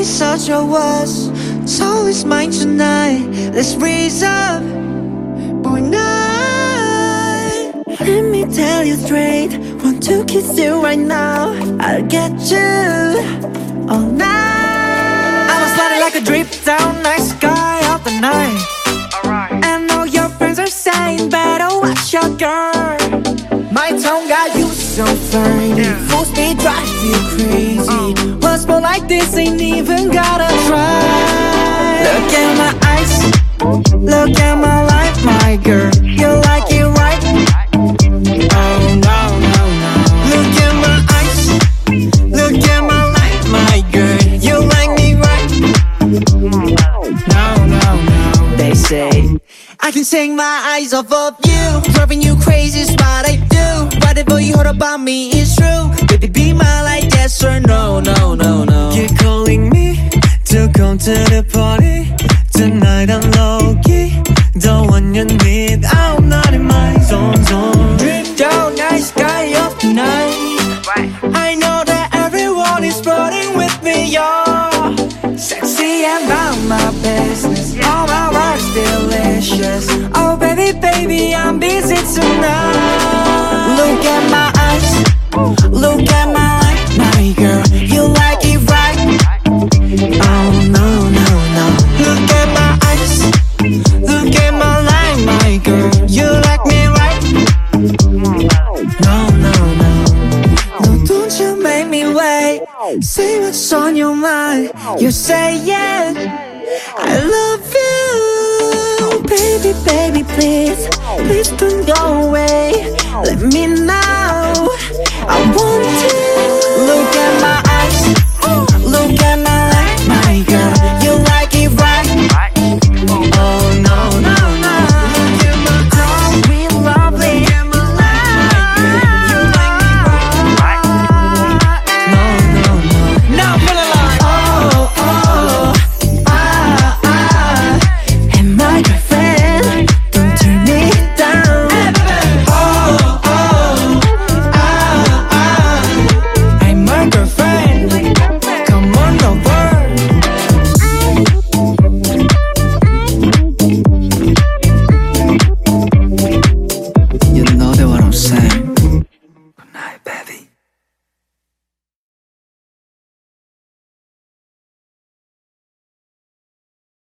is such a was, so it's mine tonight. Let's raise up, boy, night. Let me tell you straight, want to kiss you right now. I'll get you all night. I was sliding like a drip down night sky of the night. And all your friends are saying better watch your girl. My tongue got you so flirty, full speed drive you crazy. What's more like this ain't even gotta try. Look at my eyes, look at my life, my girl. You like it right? Oh no, no, no. Look at my eyes, look at my life, my girl. You like me right? No, no, no. They say I can take my eyes off of you. Driving you crazy is what I do. Whatever you heard about me is true. Baby, be my light, yes or no, no, no, no. You're calling me to come to the party. Tonight I'm low-key, don't want your need. I'm not in my zone. Drip down night sky of the night. I know that everyone is running with me, y'all. Sexy and about my business. All my work's delicious. Oh baby, baby, I'm busy tonight. Look at my eyes, look at my life, my girl. You like it right? Oh no, no, no. Look at my eyes, look at my life, my girl. You like me right? No, no, no. No, don't you make me wait. Say what's on your mind. You say yes, I love you. Baby, baby, please, please don't go away. Let me know, I want to. Look